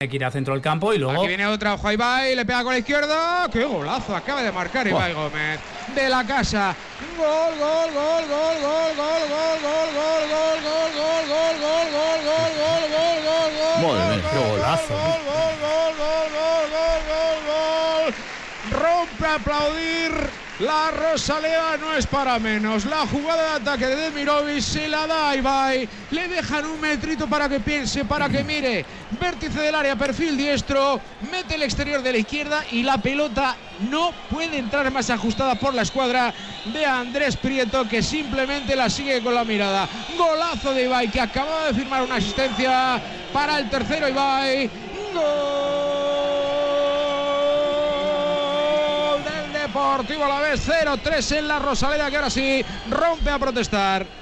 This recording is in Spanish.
que ir al centro del campo y luego... Aquí viene otra, ojo a Ibai, le pega con la izquierda. ¡Qué golazo! Acaba de marcar Ibai Gómez. De la casa. Gol, gol, gol, gol, gol, gol, gol, gol, gol, gol, gol, gol, gol, gol, gol, gol, gol, gol, gol, gol. Madre mía, qué golazo. Gol, gol, gol, gol, gol, gol, gol, gol. Rompe a aplaudir. La Rosaleda no es para menos. La jugada de ataque de Demirovic se la da a Ibai. Le dejan un metrito para que piense, para que mire. Vértice del área, perfil diestro. Mete el exterior de la izquierda y la pelota no puede entrar más ajustada por la escuadra de Andrés Prieto, que simplemente la sigue con la mirada. Golazo de Ibai, que acababa de firmar una asistencia para el tercero. Ibai. Deportivo Alavés 0-3 en la Rosaleda, que ahora sí rompe a protestar.